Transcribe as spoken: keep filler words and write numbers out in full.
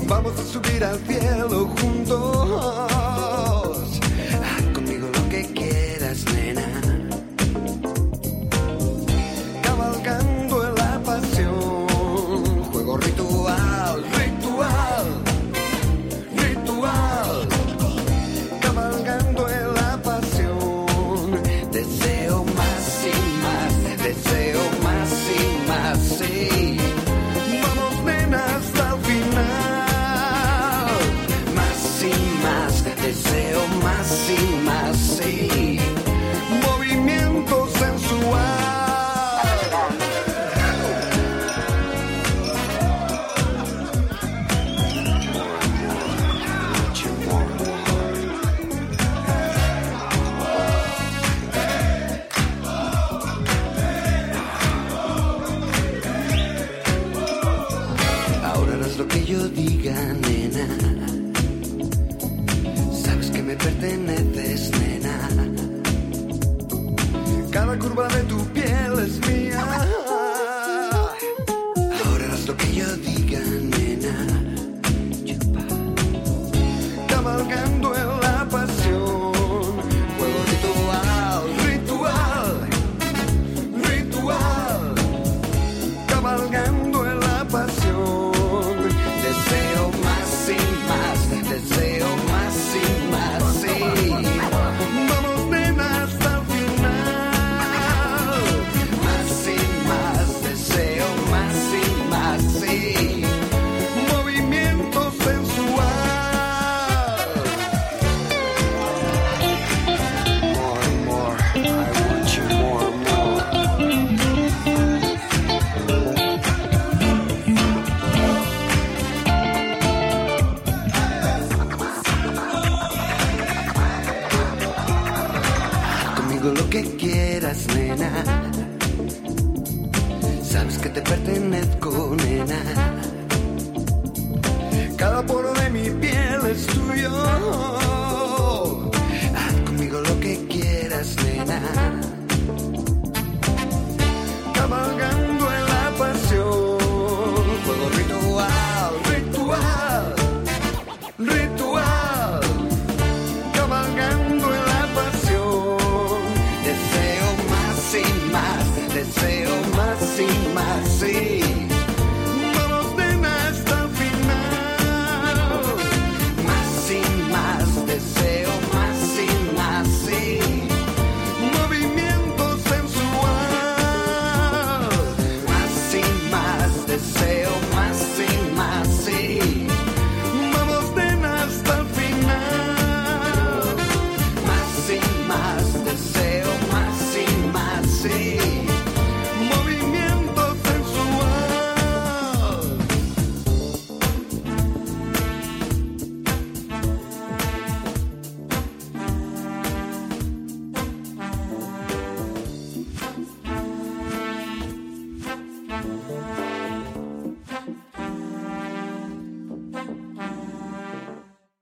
Vamos a subir al cielo juntos. Haz conmigo lo que quieras, nena. Cabalgando en la pasión. Juego ritual, ritual, ritual. Cabalgando en la pasión. Deseo más y más, deseo más y más, sí. Vamos, nena, hasta el final. Más y más, deseo más y más, sí. Movimiento sensual. Ahora harás lo que yo diga, nena. Sabes que me perteneces, nena. Cada curva de tu piel es mía. Ahora harás lo que yo diga, nena. Cabalgando en la pasión. Juego ritual, ritual, ritual. Cabalgando en la pasión. Deseo más y más, deseo más y más, sí. Vamos, nena, hasta el final. Más y más, deseo más y más, sí. Movimiento sensual. More and more, I want you more and more. Conmigo lo que quieras, nena. Sabes que te pertenezco, nena. Cada poro de mi piel es tuyo. Haz conmigo lo que quieras, nena.